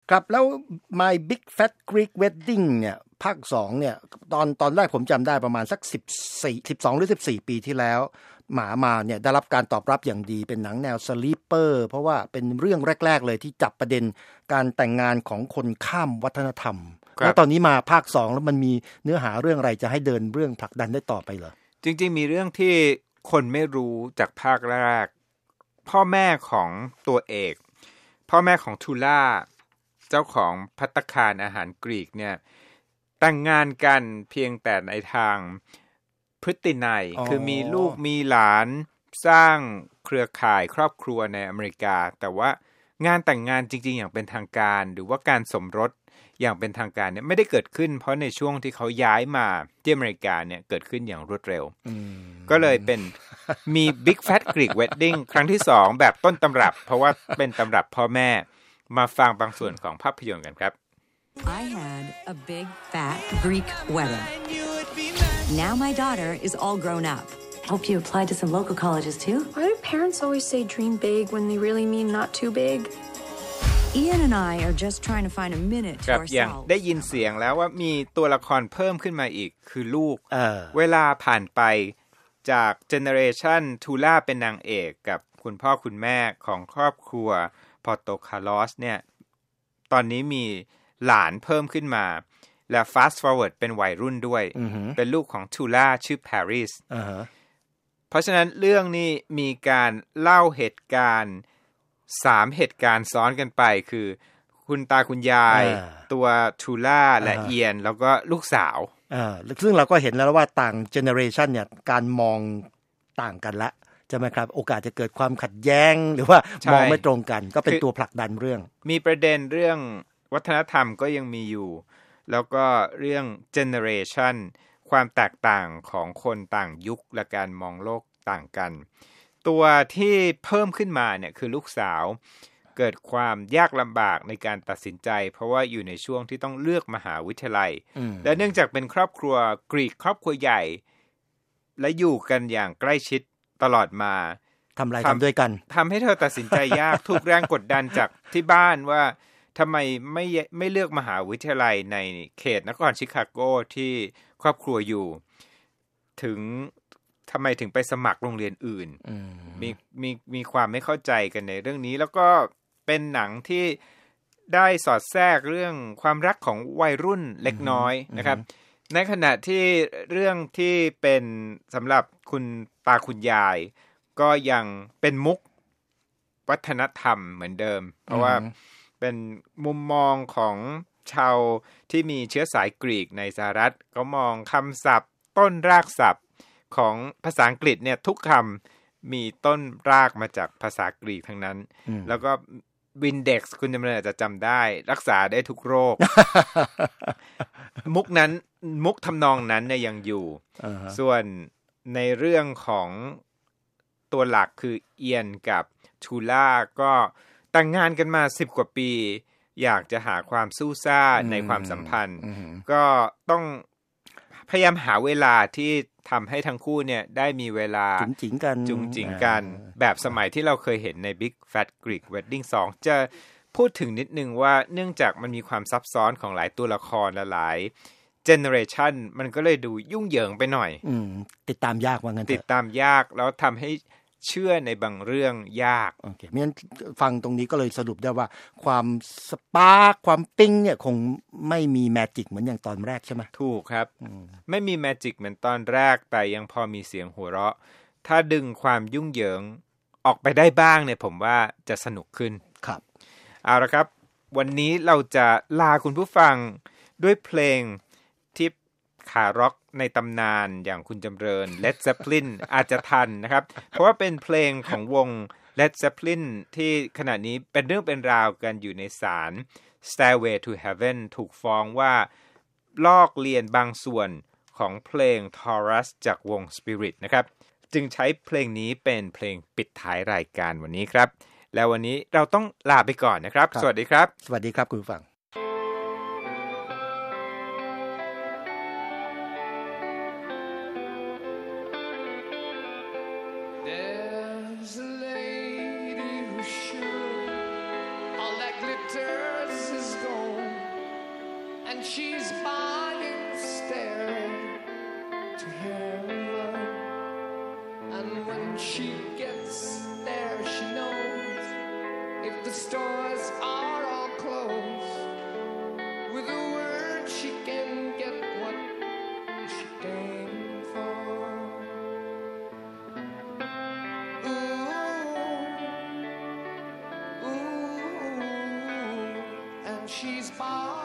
ครับแล้ว My Big Fat Greek Wedding เนี่ยภาค2เนี่ยตอนแรกผมจำได้ประมาณสัก12หรือ14ปีที่แล้วหมามาเนี่ยได้รับการตอบรับอย่างดีเป็นหนังแนวสลีปเปอร์เพราะว่าเป็นเรื่องแรกๆเลยที่จับประเด็นการแต่งงานของคนข้ามวัฒนธรรมแล้วตอนนี้มาภาค2แล้วมันมีเนื้อหาเรื่องอะไรจะให้เดินเรื่องผลักดันได้ต่อไปเหรอจริงๆมีเรื่องที่คนไม่รู้จากภาคแรกพ่อแม่ของตัวเอกพ่อแม่ของทูล่าเจ้าของภัตตาคารอาหารกรีกเนี่ยแต่งงานกันเพียงแต่ในทางพฤตินัยคือมีลูกมีหลานสร้างเครือข่ายครอบครัวในอเมริกาแต่ว่างานแต่งงานจริงๆอย่างเป็นทางการหรือว่าการสมรสอย่างเป็นทางการเนี่ยไม่ได้เกิดขึ้นเพราะในช่วงที่เขาย้ายมาที่อเมริกาเนี่ยเกิดขึ้นอย่างรวดเร็วก็เลยเป็นมี Big Fat Greek Wedding ครั้งที่2แบบต้นตำรับเพราะว่าเป็นตำรับพ่อแม่มาฟังบางส่วนของภาพยนตร์กันครับ I had a big fat Greek wedding. Now my daughter is all grown up. Hope you applied to some local colleges too. Why do parents always say dream big when they really mean not too big? Ian and I are just trying to find a minute to ครับอย่าง ourselves. ได้ยินเสียงแล้วว่ามีตัวละครเพิ่มขึ้นมาอีกคือลูกเวลาผ่านไปจากเจเนอเรชันทูล่าเป็นนางเอกกับคุณพ่อคุณแม่ของครอบครัวพอร์โตคาร์ลอสเนี่ยตอนนี้มีหลานเพิ่มขึ้นมาและ fast forward เป็นวัยรุ่นด้วยเป็นลูกของทูล่าชื่อปารีสเพราะฉะนั้นเรื่องนี้มีการเล่าเหตุการณ์3เหตุการณ์ซ้อนกันไปคือคุณตาคุณยายตัวทูล่าและเอียนแล้วก็ลูกสาวซึ่งเราก็เห็นแล้วว่าต่างเจเนอเรชันเนี่ยการมองต่างกันละใช่ไหมครับโอกาสจะเกิดความขัดแย้งหรือว่ามองไม่ตรงกันก็เป็นตัวผลักดันเรื่องมีประเด็นเรื่องวัฒนธรรมก็ยังมีอยู่แล้วก็เรื่องเจเนอเรชันความแตกต่างของคนต่างยุคและการมองโลกต่างกันตัวที่เพิ่มขึ้นมาเนี่ยคือลูกสาวเกิดความยากลำบากในการตัดสินใจเพราะว่าอยู่ในช่วงที่ต้องเลือกมหาวิทยาลัยและเนื่องจากเป็นครอบครัวกรีกครอบครัวใหญ่และอยู่กันอย่างใกล้ชิดตลอดมาทำอะไรทำด้วยกันทำให้เธอตัดสินใจยาก ถูกแรงกดดันจากที่บ้านว่าทำไมไม่เลือกมหาวิทยาลัยในเขตนครชิคาโกที่ครอบครัวอยู่ถึงทำไมถึงไปสมัครโรงเรียนอื่นมีความไม่เข้าใจกันในเรื่องนี้แล้วก็เป็นหนังที่ได้สอดแทรกเรื่องความรักของวัยรุ่นเล็กน้อยนะครับในขณะที่เรื่องที่เป็นสำหรับคุณตาคุณยายก็ยังเป็นมุกวัฒนธรรมเหมือนเดิมเพราะว่าเป็นมุมมองของชาวที่มีเชื้อสายกรีกในสหรัฐก็มองคำศัพท์ต้นรากศัพท์ของภาษาอังกฤษเนี่ยทุกคำมีต้นรากมาจากภาษากรีกทั้งนั้นแล้วก็Windex คุณจำเลยอาจจะจำได้รักษาได้ทุกโรค มุกทำนองนั้นเนี่ยยังอยู่ ส่วนในเรื่องของตัวหลักคือเอียนกับทูล่าก็แต่งงานกันมา10กว่าปีอยากจะหาความสู้ซ่าในความสัมพันธ์ก็ต้องพยายามหาเวลาที่ทำให้ทั้งคู่เนี่ยได้มีเวลาจุงจิงกันแบบสมัยที่เราเคยเห็นใน Big Fat Greek Wedding 2จะพูดถึงนิดนึงว่าเนื่องจากมันมีความซับซ้อนของหลายตัวละครและหลายเจเนอเรชันมันก็เลยดูยุ่งเหยิงไปหน่อยติดตามยากว่างั้นติดตามยากแล้วทำให้เชื่อในบางเรื่องยากโอเคงั้นฟังตรงนี้ก็เลยสรุปได้ว่าความสปาร์คความปิ๊งเนี่ยคงไม่มีแมจิกเหมือนอย่างตอนแรกใช่ไหมถูกครับไม่มีแมจิกเหมือนตอนแรกแต่ยังพอมีเสียงหัวเราะถ้าดึงความยุ่งเหยิงออกไปได้บ้างเนี่ยผมว่าจะสนุกขึ้นครับเอาละครับวันนี้เราจะลาคุณผู้ฟังด้วยเพลงที่ขาร็อกในตำนานอย่างคุณจำเริญ Led Zeppelin อาจจะทันนะครับเพราะว่าเป็นเพลงของวง Led Zeppelin ที่ขณะนี้เป็นเรื่องเป็นราวกันอยู่ในศาล Stairway to Heaven ถูกฟ้องว่าลอกเลียนบางส่วนของเพลง Taurus จากวง Spirit นะครับจึงใช้เพลงนี้เป็นเพลงปิดท้ายรายการวันนี้ครับแล้ววันนี้เราต้องลาไปก่อนนะครับสวัสดีครับสวัสดีครับคุณผู้ฟัง glitters is she's buying, staring to heaven. And when she gets there, she knows if the stores are all closed, with a word she can get what she came for. Ooh, ooh, and she's buying.